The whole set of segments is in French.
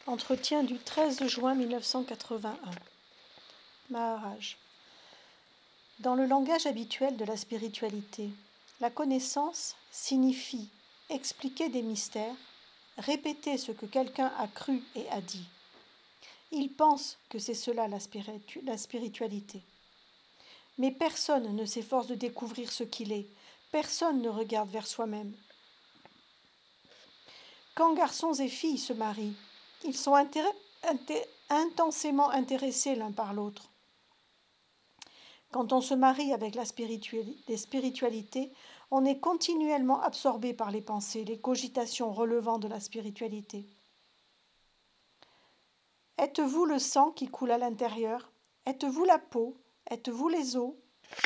Entretien du 13 juin 1981. Maharaj. Dans le langage habituel de la spiritualité, la connaissance signifie expliquer des mystères, répéter ce que quelqu'un a cru et a dit. Il pense que c'est cela la spiritualité. Mais personne ne s'efforce de découvrir ce qu'il est, personne ne regarde vers soi-même. Quand garçons et filles se marient, ils sont intensément intéressés l'un par l'autre. Quand on se marie avec la spiritualité, on est continuellement absorbé par les pensées, les cogitations relevant de la spiritualité. Êtes-vous le sang qui coule à l'intérieur? Êtes-vous la peau? Êtes-vous les os?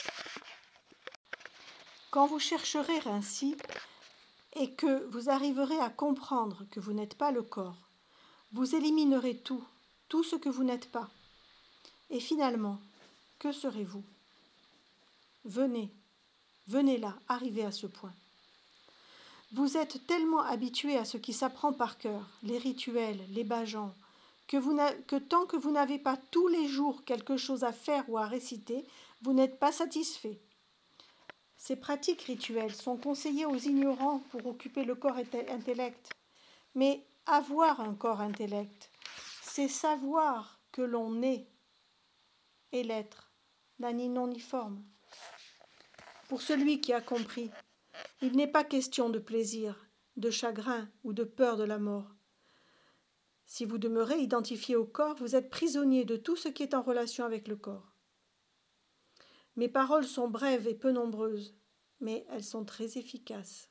Quand vous chercherez ainsi et que vous arriverez à comprendre que vous n'êtes pas le corps, vous éliminerez tout ce que vous n'êtes pas. Et finalement, que serez-vous? Venez là, arrivez à ce point. Vous êtes tellement habitué à ce qui s'apprend par cœur, les rituels, les bhajans, que tant que vous n'avez pas tous les jours quelque chose à faire ou à réciter, vous n'êtes pas satisfait. Ces pratiques rituelles sont conseillées aux ignorants pour occuper le corps intellect. Mais avoir un corps intellect, c'est savoir que l'on est et l'être n'a ni nom ni forme. Pour celui qui a compris, il n'est pas question de plaisir, de chagrin ou de peur de la mort. Si vous demeurez identifié au corps, vous êtes prisonnier de tout ce qui est en relation avec le corps. Mes paroles sont brèves et peu nombreuses, mais elles sont très efficaces.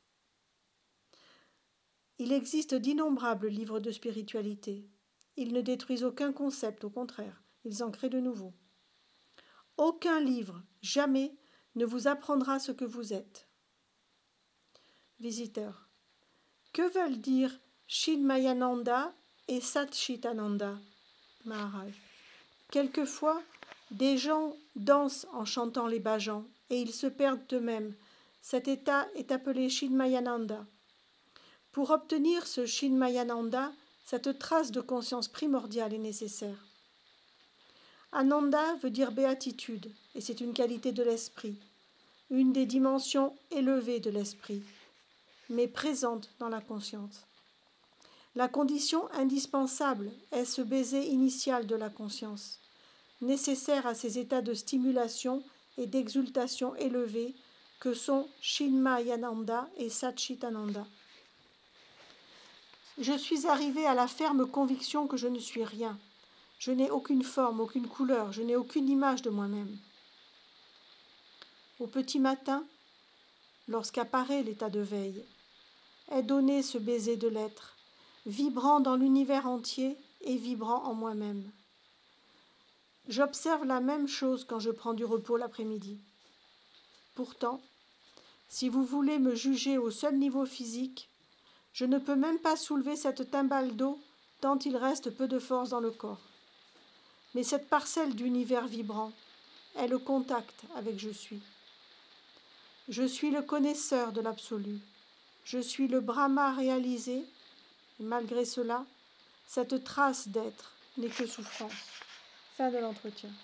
Il existe d'innombrables livres de spiritualité. Ils ne détruisent aucun concept, au contraire, ils en créent de nouveaux. Aucun livre, jamais, ne vous apprendra ce que vous êtes. Visiteur. Que veulent dire Chinmayananda et Satchitananda? Maharaj. Quelquefois, des gens dansent en chantant les bhajans et ils se perdent eux-mêmes. Cet état est appelé Chinmayananda. Pour obtenir ce Chinmayananda, cette trace de conscience primordiale est nécessaire. Ananda veut dire béatitude, et c'est une qualité de l'esprit, une des dimensions élevées de l'esprit, mais présente dans la conscience. La condition indispensable est ce baiser initial de la conscience, nécessaire à ces états de stimulation et d'exultation élevés que sont Chinmayananda et Satchitananda. Je suis arrivé à la ferme conviction que je ne suis rien. Je n'ai aucune forme, aucune couleur, je n'ai aucune image de moi-même. Au petit matin, lorsqu'apparaît l'état de veille, est donné ce baiser de l'être, vibrant dans l'univers entier et vibrant en moi-même. J'observe la même chose quand je prends du repos l'après-midi. Pourtant, si vous voulez me juger au seul niveau physique, je ne peux même pas soulever cette timbale d'eau tant il reste peu de force dans le corps. Mais cette parcelle d'univers vibrant est le contact avec je suis. Je suis le connaisseur de l'absolu. Je suis le Brahma réalisé. Et malgré cela, cette trace d'être n'est que souffrance. Fin de l'entretien.